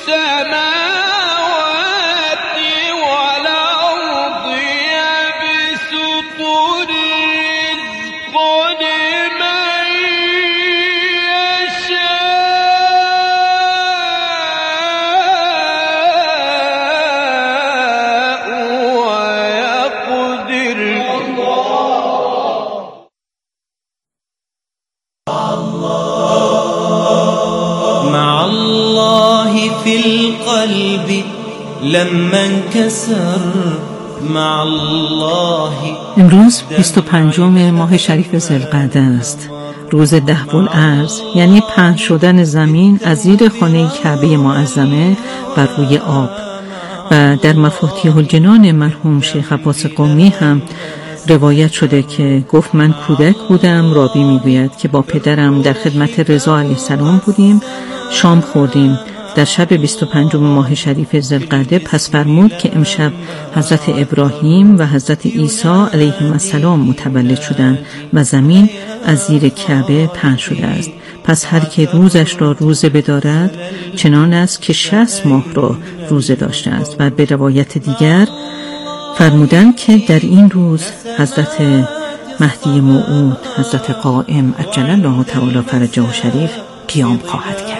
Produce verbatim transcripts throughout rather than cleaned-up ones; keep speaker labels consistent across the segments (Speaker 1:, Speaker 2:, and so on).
Speaker 1: لما انكسر مع الله.
Speaker 2: امروز بیست و پنجم ماه شریف ذوالقعده است، روز ده الارض، یعنی پهن شدن زمین از زیر خانه کعبه معظمه بر روی آب. و در مفاتیح الجنان مرحوم شیخ عباس قمی هم روایت شده که گفت من کودک بودم، رابی میگوید که با پدرم در خدمت رضا علیه السلام بودیم، شام خوردیم در شب بیست و پنجم ماه شریف ذوالقعده. پس فرمود که امشب حضرت ابراهیم و حضرت عیسی علیهم السلام متولد شدند و زمین از زیر کعبه پهن شده است. پس هر که روزش را روزه بدارد چنان است که شصت ماه را روزه داشته است. و به روایت دیگر فرمودند که در این روز حضرت مهدی موعود، حضرت قائم عجل الله تعالی فرجه شریف قیام خواهد کرد.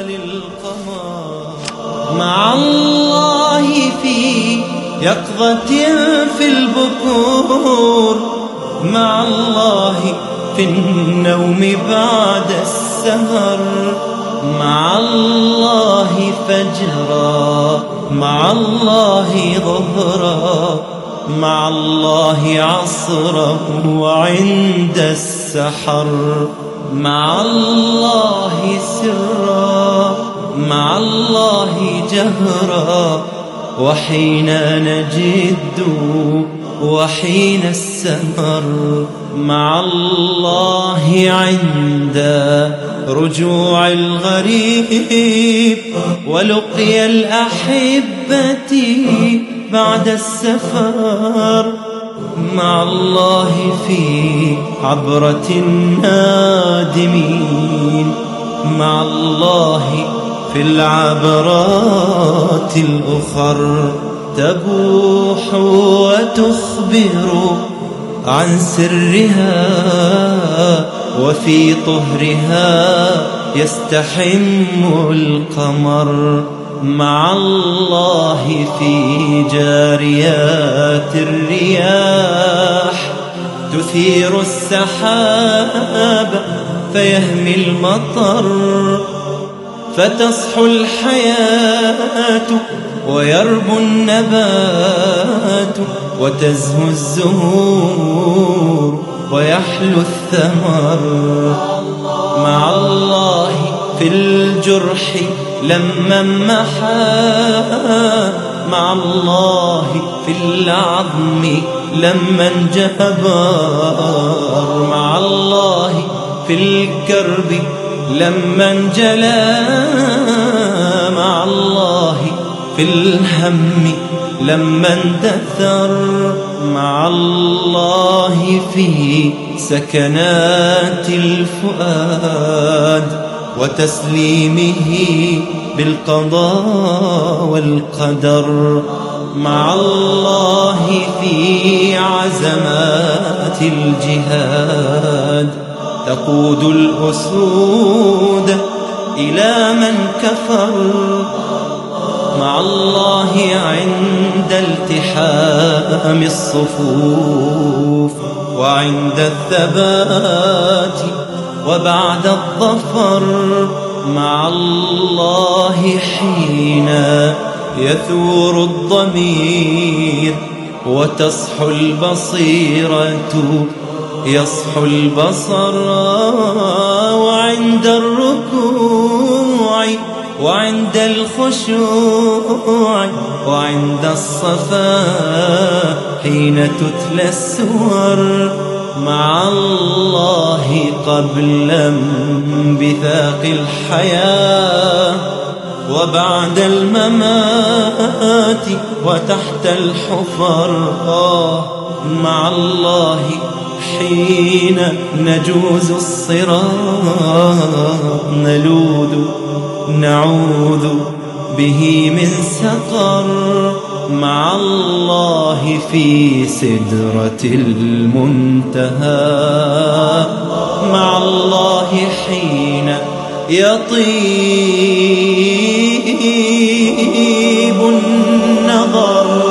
Speaker 1: مع الله في يقظة في البكور، مع الله في النوم بعد السهر، مع الله فجرا، مع الله ظهرا، مع الله عصرا وعند السحر، مع الله سرا، مع الله جهرا، وحين نجد وحين السهر، مع الله عند رجوع الغريب ولقي الأحبة بعد السفر، مع الله في عبرة النادمين، مع الله في العبرات الأخر، تبوح وتخبر عن سرها وفي طهرها يستحم القمر، مع الله في جاريات الرياح تثير السحاب فيهمي المطر، فتصحو الحياة ويربو النبات وتزهو الزهور ويحلو الثمر، مع الله في الجرح لما محا، مع الله في العظم لما انجبر، مع الله في الكرب لما انجلى، مع الله في الهم لما اندثر، مع الله في سكنات الفؤاد وتسليمه بالقضاء والقدر، مع الله في عزمات الجهاد تقود الأسود إلى من كفر، مع الله عند التحام الصفوف وعند الثبات وبعد الظفر، مع الله حين يثور الضمير وتصحو البصيرة يصحو البصر، وعند الركوع وعند الخشوع وعند الصفا حين تتلى السور، مع الله قبل انبثاق الحياة وبعد الممات وتحت الحفر، مع الله حين نجوز الصراط نلوذ نعوذ به من سقر مع الله في سدرة المنتهى مع الله حين يطيب النظر.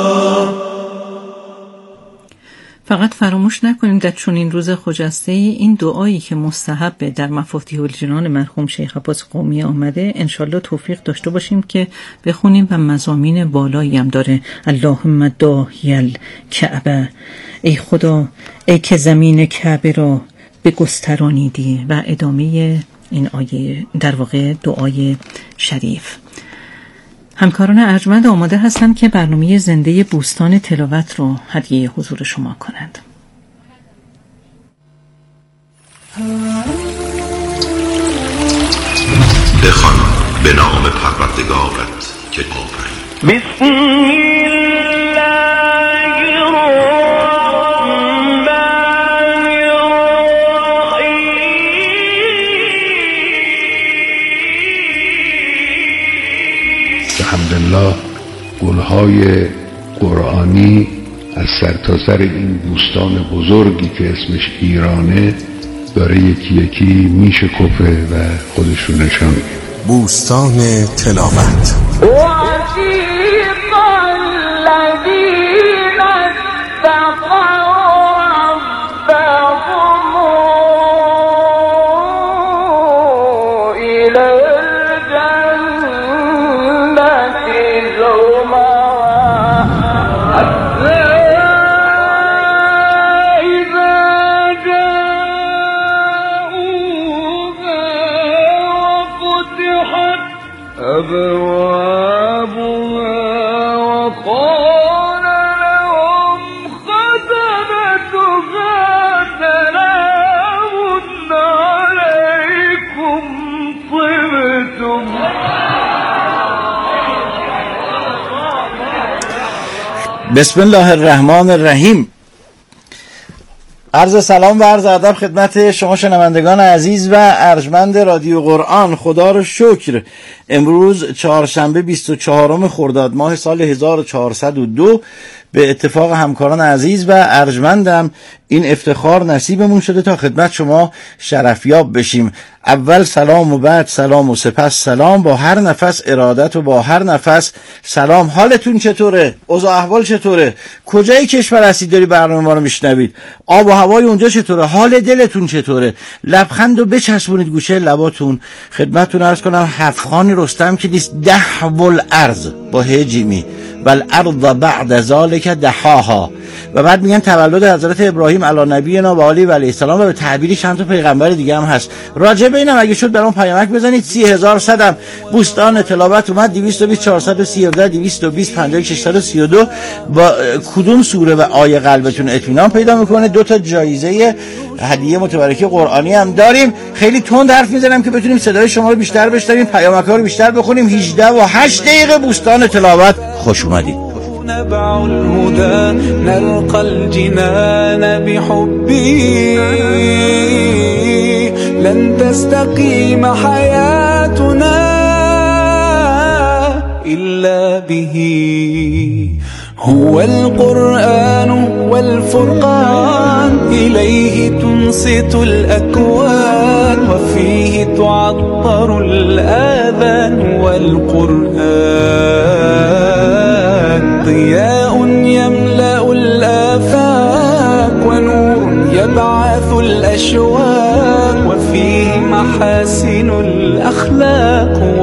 Speaker 2: فقط فراموش نکنیم در چنین روز خجسته این دعایی که مستحب در مفاتیح الجنان مرحوم شیخ عباس قمی آمده انشالله توفیق داشته باشیم که بخونیم و مضامین بالایی هم داره. اللهم داهی الکعبه، ای خدا ای که زمین کعبه را به گسترانیدی، و ادامه این آیه در واقع دعای شریف. همکاران ارجمند آماده هستند که برنامه زنده بوستان تلاوت رو هدیه حضور شما کنند.
Speaker 3: بخوان به نام پروردگارت که آفرید.
Speaker 4: بسم الله الرحمن
Speaker 5: الحمدلله گلهای قرآنی از سرتاسر این بوستان بزرگی که اسمش ایرانه داره یکی یکی میشکفه و خودش رو نشان میده.
Speaker 3: بوستان تلاوت.
Speaker 6: بسم الله الرحمن الرحیم. عرض سلام و عرض ادب خدمت شما شنوندگان عزیز و ارجمند رادیو قرآن. خدا رو شکر امروز چهارشنبه بیست و چهارم خرداد ماه سال هزار و چهارصد و دو به اتفاق همکاران عزیز و ارجمندم این افتخار نصیبمون شده تا خدمت شما شرفیاب بشیم. اول سلام و بعد سلام و سپس سلام، با هر نفس ارادت و با هر نفس سلام. حالتون چطوره؟ اوضاع احوال چطوره؟ کجای کشور هستید داری برنامه ما رو میشنوید؟ آب و هوای اونجا چطوره؟ حال دلتون چطوره؟ لبخند و بچسبونید گوشه لباتون. خدمتتون عرض کنم هفخان رستم که نیست ده والارض با هجیمی والارض بعد ذالک دحاها، و بعد میگن تولد حضرت ابراهیم علی نبینا و آله و علیه السلام و به تعبیری چند تا پیغمبر دیگه هم هست. راجع به اینم اگه شد برام پیامک بزنید. سی هزار صدم بوستان تلاوت اومد. دویست و بیست چهارصد و سی و هفت دویست و بیست پنجاه و ششصد و سی و دو. با کدوم سوره و آیه قلبتون اطمینان پیدا میکنه. دو تا جایزه هدیه متبرکه قرآنی هم داریم. خیلی تند حرف میزنم که بتونیم صدای شما رو بیشتر بشنویم، پیامک‌ها رو بیشتر بخونیم. هجده و هشت دقیقه بوستان تلاوت. خوش اومدید.
Speaker 1: نبع الهدى نلقى الجنان بحبه لن تستقيم حياتنا إلا به هو القرآن والفرقان إليه تنصت الأكوان وفيه تعطر الآذان والقرآن ضياء يملأ الآفاق ونور يبعث الأشواق وفيه محاسن الأخلاق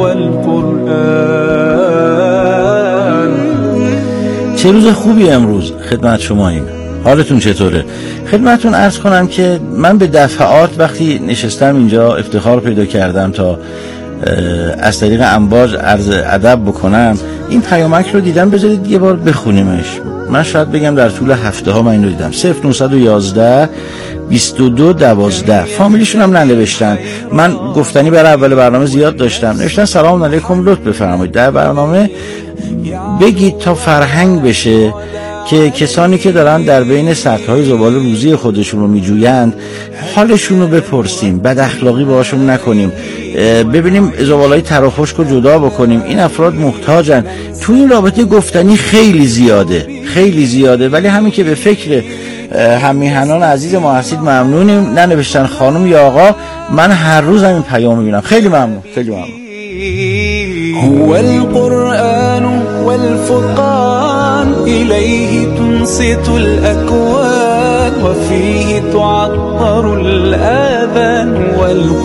Speaker 1: والقرآن.
Speaker 6: چه روز خوبی امروز خدمت شماییم. حالتون چطوره؟ خدمتون عرض کنم که من به دفعات وقتی نشستم اینجا افتخار پیدا کردم تا از طریق امواج عرض ادب بکنم. این پیامک رو دیدم بذارید یه بار بخونیمش. من شاید بگم در طول هفته ها من این رو دیدم. صفر نهصد و یازده بیست و دو دوازده. فامیلیشون هم ننوشتن. من گفتنی برای اول برنامه زیاد داشتم. نوشتن سلام علیکم، لطف بفرمایید در برنامه بگید تا فرهنگ بشه که کسانی که دارن در بین سطح‌های زباله روزی خودشون رو میجویند حالشون رو بپرسیم، بد اخلاقی باهاشون نکنیم، ببینیم زباله‌های تر و خشک رو جدا بکنیم. این افراد محتاجن. تو این رابطه گفتنی خیلی زیاده، خیلی زیاده، ولی همین که به فکر هممیهنان عزیز ما هستید ممنونیم. ننوشتن خانم یا آقا، من هر روز همین پیام میبینم. خیلی ممنون، خیلی ممنون.
Speaker 1: هو القرآن والفرقان إليه تنصت الأكوان وفيه تعطر الآذان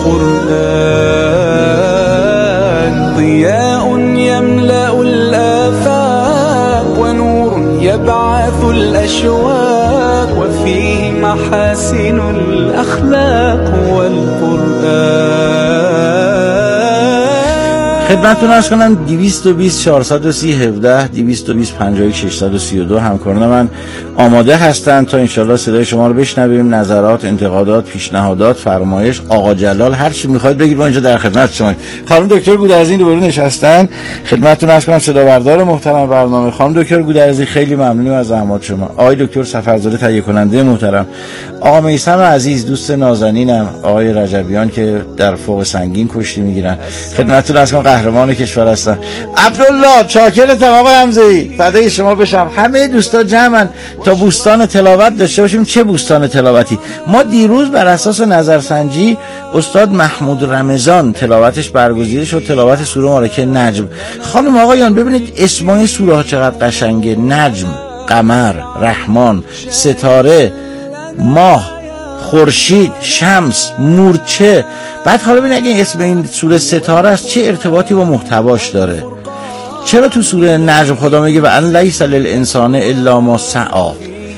Speaker 1: والقرآن ضياء يملأ الآفاق ونور يبعث الأشواق وفيه محاسن الأخلاق والقرآن.
Speaker 6: خدمتتون عرض کنم دویست و بیست چهارصد و سی هفده دویست و بیست پنجاه و یک ششصد و سی و دو همکاران من آماده هستند تا انشالله صدای شما رو بشنویم. نظرات، انتقادات، پیشنهادات، فرمایش، آقا جلال، هر چی میخواید بگید، ما اینجا در خدمت شما. خانم دکتر گودرزی روبرو نشستن. خدمتتون عرض کنم صدا بردار محترم برنامه خانم دکتر گودرزی، خیلی ممنونیم از زحمات شما. آقای دکتر سفرزاده تهیه کننده محترم، آقا میثم عزیز دوست نازنینم، آقای رجبیان که در فوق سنگین کشتی میگیرن، خدمتتون عرض کنم قهرمان کشور هستن. عبدالله چاکرتم آقای حمزه‌ای، فدای شما بشم. همه دوستا جمعن تا بوستان تلاوت داشته باشیم. چه بوستان تلاوتی؟ ما دیروز بر اساس نظرسنجی استاد محمود رمضان تلاوتش برگزیده شد، تلاوت سوره مبارکه نجم. خانم آقایان ببینید اسمای سوره ها چقدر قشنگه. نجم، قمر، رحمان، ستاره، ماه، خورشید، شمس، مورچه. بعد حالا ببین اگه اسم این سوره ستاره است چه ارتباطی با محتواش داره. چرا تو سوره نجم خدا میگه و ان لیس للانسان الا ما سعی،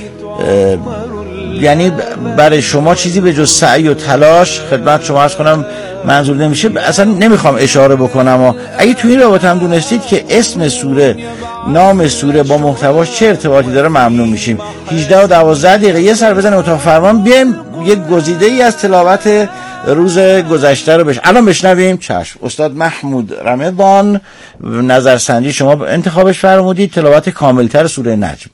Speaker 6: یعنی برای شما چیزی به جز سعی و تلاش خدمت شما عرض کنم منظور نمیشه. اصلا نمیخوام اشاره بکنم و اگه تو این رابطه هم دونستید که اسم سوره، نام سوره با محتواش چه ارتباطی داره ممنون میشیم. هجده و دوازده دقیقه یه سر بزن اتاق فرمان، بیایم یک گزیده ای از تلاوت روز گذشته رو بش الان بشنویم. چشم. استاد محمود رمضان نظرسنجی شما انتخابش فرمودید تلاوت کاملتر سوره نجم.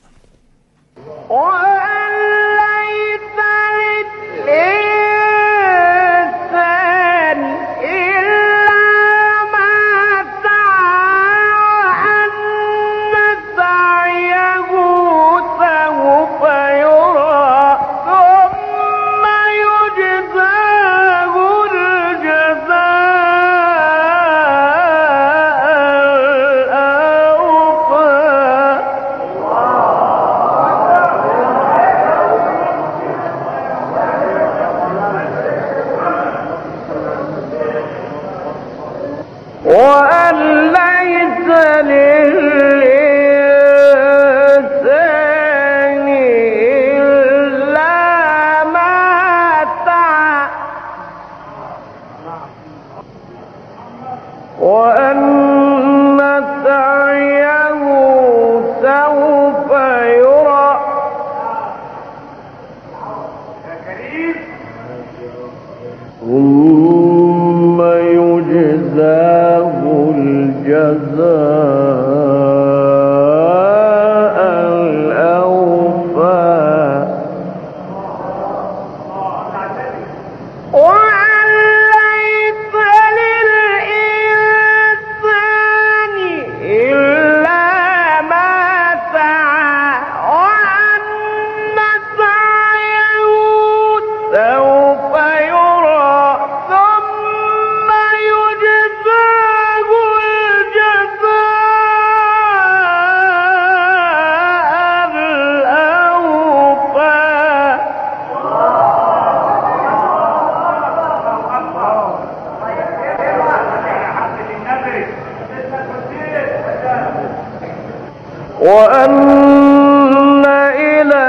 Speaker 4: وأن إلى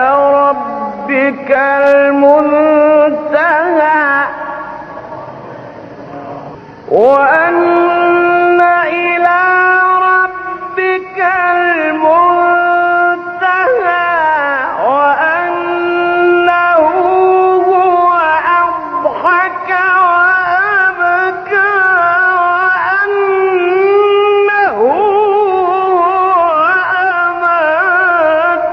Speaker 4: ربك المنتهى وأن إلى ربك المنتهى وأنه هو أضحك وأبكى وأنه هو أمات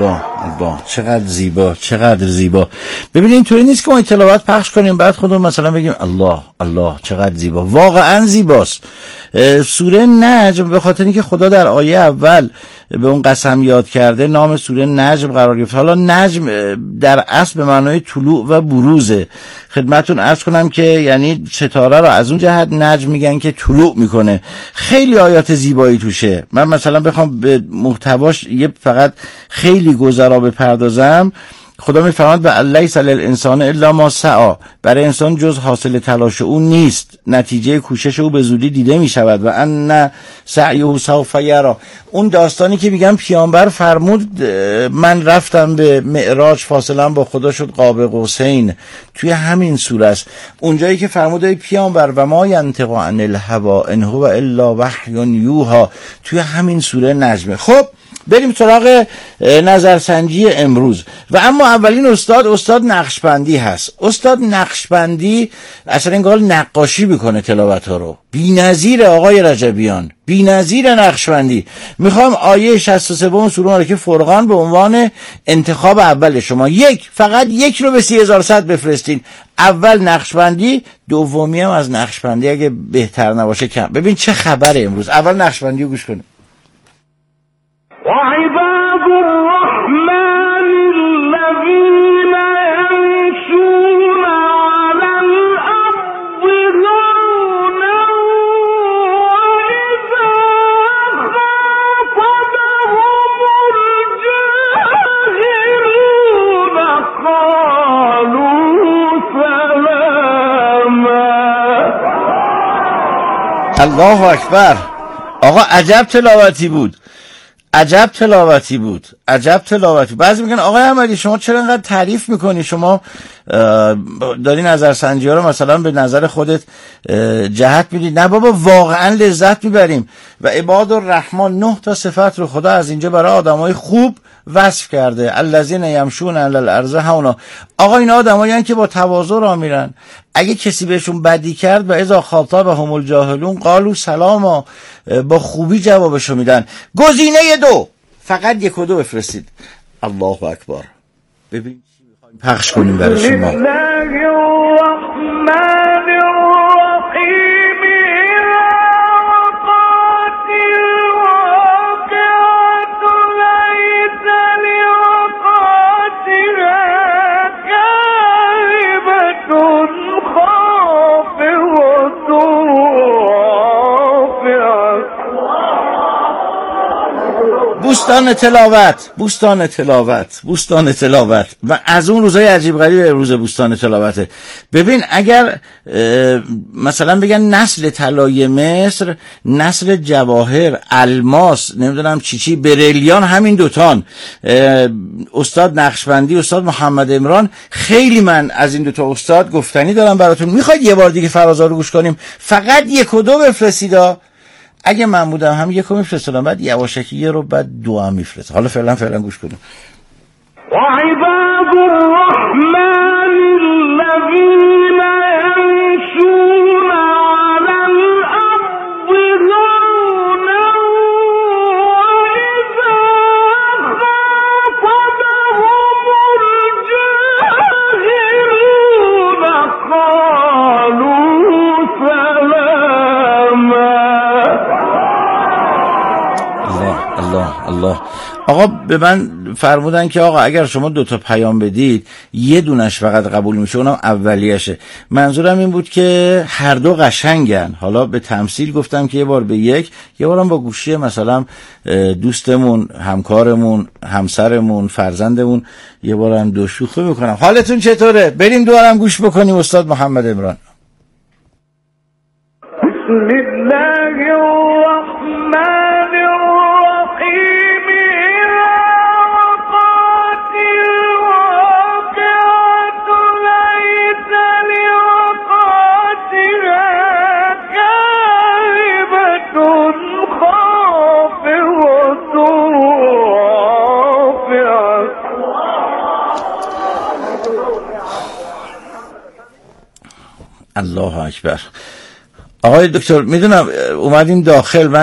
Speaker 6: الله الله، چقدر زیبا، چقدر زیبا. ببینید اینطوری نیست که ما تلاوت پخش کنیم بعد خودمون مثلا بگیم الله الله چقدر زیبا. واقعا زیباست. سوره نجم به خاطر اینکه خدا در آیه اول به اون قسم یاد کرده نام سوره نجم قرار گرفت. حالا نجم در اصل به معنای طلوع و بروزه. خدمتون عرض کنم که یعنی ستاره رو از اون جهت نجم میگن که طلوع میکنه. خیلی آیات زیبایی توشه. من مثلا بخوام به محتواش یه فقط خیلی گذرا بپردازم، خدا میفرماید و لیس للانسان الا ما سعی، برای انسان جز حاصل تلاش او نیست، نتیجه کوشش او به زودی دیده میشود و ان سعیه سوف یری. اون داستانی که میگم پیامبر فرمود من رفتم به معراج فاصله با خدا شد قاب قوسین، توی همین سوره است. اونجایی که فرمود ای پیامبر و ما ینطق عن الهوا ان هو الا وحی یوحی، توی همین سوره نجم. خب بریم سراغ نظرسنجی امروز. و اما اولین استاد استاد نقشبندی هست. استاد نقشبندی اصلا انگار نقاشی میکنه تلاوت ها رو. بی‌نظیر آقای رجبیان، بی‌نظیر نقشبندی. میخوام آیه شصت و سه سوره که فرقان به عنوان انتخاب اول شما یک، فقط یک رو به سی هزار و صد بفرستین. اول نقشبندی، دومی هم از نقشبندی اگه بهتر نباشه کم. ببین چه خبره امروز. اول نقشبندی رو گوش کنید.
Speaker 4: وعباد الرحمن الذين يمشون على الأرض هونا وإذا خاطبهم الجاهلون قالوا سلاما.
Speaker 6: الله اکبر. آقا عجب تلاوتی بود، عجب تلاوتی بود، عجب تلاوتی. بعضی میگن آقای احمدی شما چرا اینقدر تعریف میکنی، شما داری نظرسنجی ها رو مثلا به نظر خودت جهت میدی. نه بابا، واقعا لذت میبریم. و عباد الرحمن نه تا صفت رو خدا از اینجا برای آدمای خوب وصف کرده. الذین یمشون علی الارض هونا. آقا این آدمایین که با تواضع راه میرن. اگه کسی بهشون بدی کرد و اذا خاطبهم الجاهلون قالوا سلاما، با خوبی جوابشو میدن. گزینه دو، فقط یک و دو بفرستید. الله اکبر. ببین چی میخوایم پخش کنیم برای شما. بوستان تلاوت، بوستان تلاوت، بوستان تلاوت. و از اون روزای عجیب غریب روز بوستان تلاوته. ببین اگر مثلا بگن نسل طلای مصر، نسل جواهر، الماس، نمیدونم چی چی، بریلیان، همین دوتان، استاد نقشبندی، استاد محمد عمران. خیلی من از این دوتا استاد گفتنی دارم براتون. میخواید یه بار دیگه فرازا رو گوش کنیم؟ فقط یک و دو بفرستیدا. اگه من بودم هم یکو میفرستادم، بعد یواشکی یه رو، بعد دو هم میفرستم. حالا فعلا فعلا گوش کنیم.
Speaker 4: وعباد الرحمن الذين يمشون على الأرض هونا وإذا خاطبهم الجاهلون قالوا سلاما.
Speaker 6: الله الله. آقا به من فرمودن که آقا اگر شما دوتا پیام بدید یه دونش فقط قبول میشه، اونم اولیشه. منظورم این بود که هر دو قشنگن. حالا به تمثیل گفتم که یه بار به یک، یه بارم با گوشی مثلا دوستمون، همکارمون، همسرمون، فرزندمون، یه بارم دو شوخی میکنم. حالتون چطوره؟ بریم دوارم گوش بکنیم استاد محمد عمران.
Speaker 4: بسم الله الرحمن الرحیم. وقات الواقعات لیس لوقاتها كاذبة خافضة رافعة.
Speaker 6: الله اکبر. آقای دکتر میدونم اومدیم داخل، من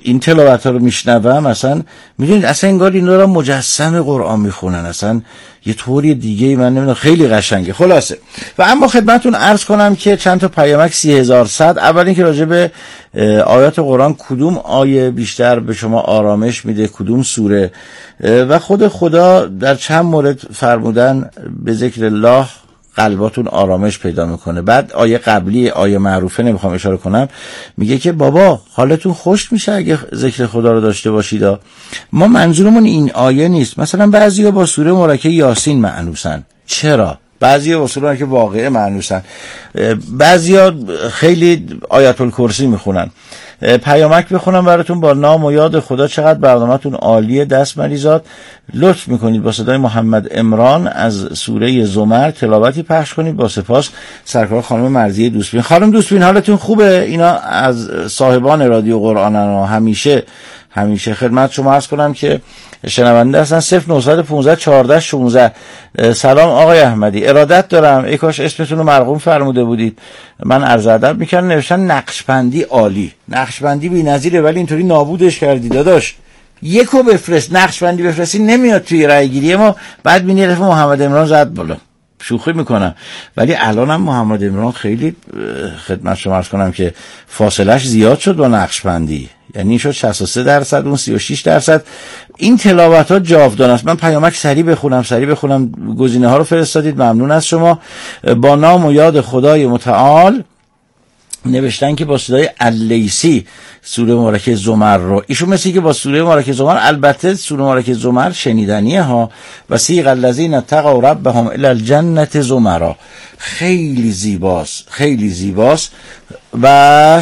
Speaker 6: این تلاوت ها رو میشنوم اصلا میدونید اصلا انگار این رو مجسم قرآن میخونن، اصلا یه طوری دیگه من نمیدونم، خیلی قشنگه. خلاصه و اما خدمتون عرض کنم که چند تا پیامک سی هزار صد. اول اینکه راجع به آیات قرآن کدوم آیه بیشتر به شما آرامش میده، کدوم سوره، و خود خدا در چند مورد فرمودن به ذکر الله قلباتون آرامش پیدا میکنه. بعد آیه قبلی، آیه معروفه نمیخوام اشاره کنم، میگه که بابا حالتون خوش میشه اگه ذکر خدا رو داشته باشید. ما منظورمون این آیه نیست. مثلا بعضیا با سوره مبارکه یاسین معنوسن. چرا؟ بعضیا با سوره مبارکه واقعه معنوسن، بعضیا خیلی آیت الکرسی میخونن. پیامک بخونم براتون با نام و یاد خدا. چقدر برنامه‌تون عالیه، دست مریزاد. لطف میکنید با صدای محمد عمران از سوره زمر تلاوتی پخش کنید. با سپاس سرکار خانم مرضیه دوستبین. خانم دوستبین حالتون خوبه؟ اینا از صاحبان رادیو قرآن، همیشه همیشه خدمت شما عرض کنم که شنونده هستن. صفر نهصد و پانزده چهارده شانزده. سلام آقای احمدی، ارادت دارم. ای کاش اسمتون رو مرقوم فرموده بودید، من عرض ادب میکنم. نوشتن نقشبندی عالی. نقشبندی بی‌نظیره ولی اینطوری نابودش کردی داداش. یکو بفرست، نقشبندی بفرستی نمیاد توی رای گیری ما. بعد بینی رفت محمد عمران زد بالا. شوخی میکنم ولی الانم محمد عمران خیلی خدمت شما عرض کنم که فاصلش زیاد شد با نقشبندی، یعنی شد شصت و سه درصد اون سی و شش درصد. این تلاوت ها جاودانه است. من پیامک سریع بخونم سریع بخونم گزینه ها رو فرستادید، ممنون از شما. با نام و یاد خدای متعال نوشتن که با صدای اللیسی سوره مبارکه زمر رو، ایشون مثل که با سوره مبارکه زمر، البته سوره مبارکه زمر شنیدنیه ها، و سیغ الذین اتقوا ربهم الی الجنة زمرا. خیلی زیباست، خیلی زیباست. و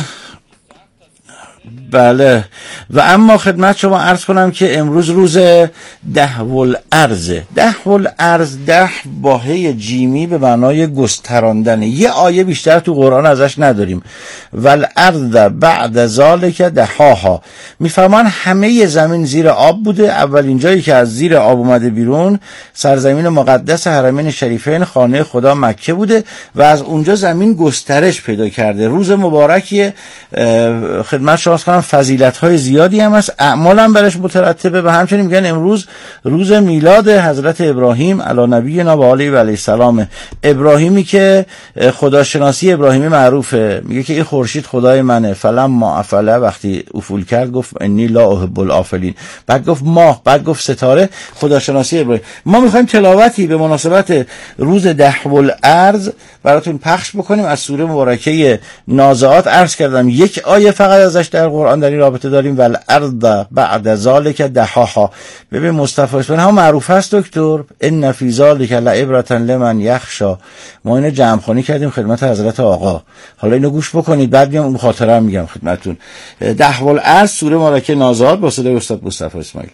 Speaker 6: بله و اما خدمت شما عرض کنم که امروز روز دهو الارض. دهو الارض، ده با هی جیمی به معنای گستراندن. یه آیه بیشتر تو قرآن ازش نداریم. والارض بعد ذالک دحاها. میفرمان همه زمین زیر آب بوده. اولین جایی که از زیر آب اومده بیرون سرزمین مقدس حرمین شریفین، خانه خدا مکه بوده و از اونجا زمین گسترش پیدا کرده. روز مبارکی خدمت شما کنم فضیلت های زیادی هم هست، اعمال هم برش مترتبه. و همچنین میگن امروز روز میلاد حضرت ابراهیم علی نبینا و آله و علیه السلام. ابراهیمی که خداشناسی ابراهیمی معروفه، میگه که این خورشید خدای منه. فلما افله، وقتی افول کرد گفت انی لا احب الافلین. بعد گفت ماه، بعد گفت ستاره. خداشناسی ابراهیم. ما میخوایم تلاوتی به مناسبت روز دهو الارض براتون پخش بکنیم از سوره مبارکه نازعات. عرض کردم یک آیه فقط ازش در قرآن در این رابطه داریم. والارض بعد ذالک دحاها. ببین مصطفی اسم ها معروف است دکتر، ان فی ذالک لعبرة لمن یخشی. ما اینو جمع خوانی کردیم خدمت حضرت آقا. حالا اینو گوش بکنید، بعد میام اون خاطره میگم خدمتتون. دهو الارض سوره مبارکه نازعات با صدای استاد مصطفی اسماعیل.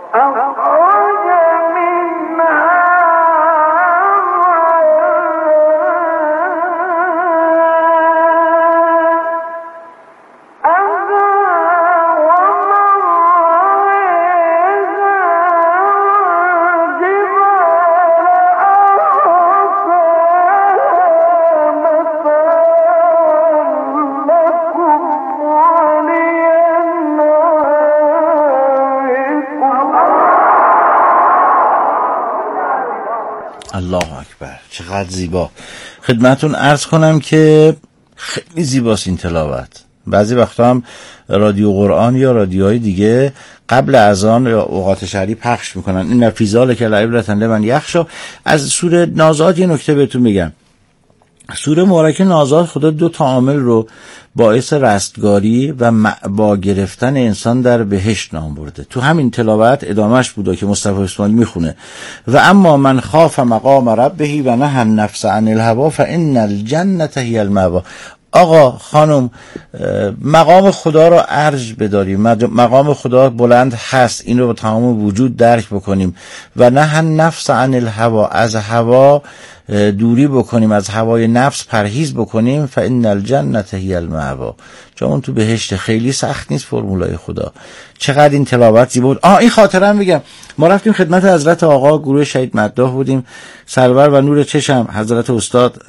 Speaker 6: الله اکبر، چقدر زیبا. خدمتون عرض کنم که خیلی زیباست این تلاوت. بعضی وقتا هم رادیو قرآن یا رادیوهای دیگه قبل اذان یا اوقات شهری پخش میکنن. این نفیزاله که لعبرة لمن یخشی. از سوره نازعات یه نکته بهتون میگم. سوره مبارکه نازعات خدا دو تا عامل رو باعث رستگاری و معبا گرفتن انسان در بهشت نام برده. تو همین تلاوت ادامهش بوده که مصطفی اسماعیل میخونه و اما من خاف مقام ربه و نهى النفس عن الهوى فان الجنة هی المأوى. آقا خانم، مقام خدا رو ارج بداریم، مقام خدا بلند هست، این رو با تمام وجود درک بکنیم و نهى النفس عن الهوى، از هوا دوری بکنیم، از هوای نفس پرهیز بکنیم. فان الجنة هی المأوى. چون تو بهشت خیلی سخت نیست فرمولای خدا. چقدر این تلاوت زیبا بود. آه این خاطره هم بگم، ما رفتیم خدمت حضرت آقا، گروه شهید مداح بودیم، سرور و نور چشم حضرت استاد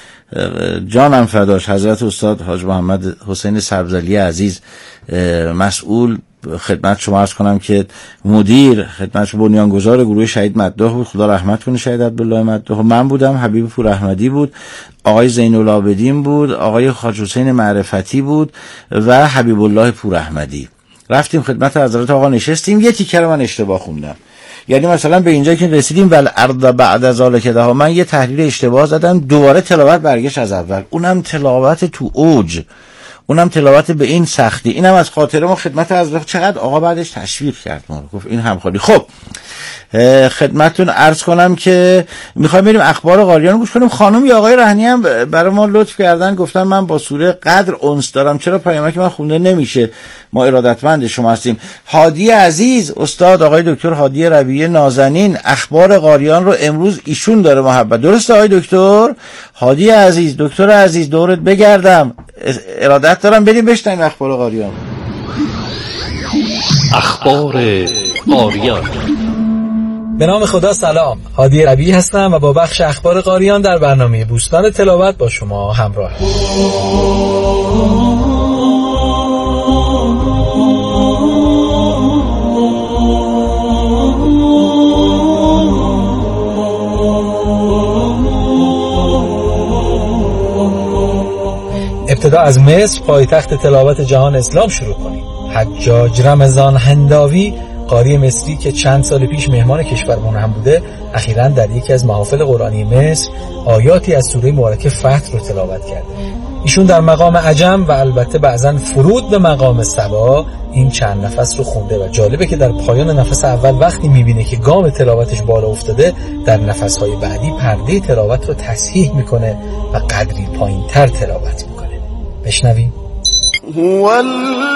Speaker 6: جانم فداش، حضرت استاد حاج محمد حسین سبزعلی عزیز مسئول، خدمت شما عرض کنم که مدیر خدمت بنیانگذار گروه شهید مداح بود، خدا رحمت کنه شهید عبدالله مداح. من بودم، حبیب پور احمدی بود، آقای زین العابدین بود، آقای خواجه حسین معرفتی بود و حبیب الله پور احمدی. رفتیم خدمت حضرت آقا نشستیم. یه تیکه رو من اشتباه خوندم، یعنی مثلا به اینجا که رسیدیم والارض بعد ذلک دها، من یه تحلیل اشتباه زدم، دوباره تلاوت برگشت از اول. اونم تلاوت تو اوج، اونم تلاوت به این سختی. اینم از خاطره ما خدمت حضرت. چقدر آقا بعدش تشویق کرد ما رو، گفت این همخوانی. خب خدمتتون عرض کنم که میخوایم بریم اخبار قاریان گوش کنیم. خانم یا آقای رهنی هم برای ما لطف کردن، گفتن من با سوره قدر انس دارم، چرا پیامک من خونده نمیشه؟ ما ارادتمند شما هستیم. هادی عزیز، استاد آقای دکتر هادی ربیعی نازنین، اخبار قاریان رو امروز ایشون داره محبت. درسته آقای دکتر هادی عزیز؟ دکتر عزیز دورت بگردم، ارادت دارم بریم بشنویم اخبار قاریان.
Speaker 7: اخبار قاریان.
Speaker 8: به نام خدا، سلام. هادی ربیعی هستم و با بخش اخبار قاریان در برنامه بوستان تلاوت با شما همراه هستم. ابتدا از مصر، پایتخت تلاوت جهان اسلام، شروع کنیم. حجاج رمضان هنداوی، قاری مصری که چند سال پیش مهمان کشورمون هم بوده، اخیراً در یکی از محافل قرآنی مصر آیاتی از سوره مبارکه فتح رو تلاوت کرده. ایشون در مقام عجم و البته بعضاً فرود به مقام سبا این چند نفس رو خونده و جالبه که در پایان نفس اول وقتی میبینه که گام تلاوتش بالا افتاده، در نفسهای بعدی پرده تلاوت رو تصحیح میکنه و قدری پایین‌تر تلاوت میکنه. بشنویم.
Speaker 9: هو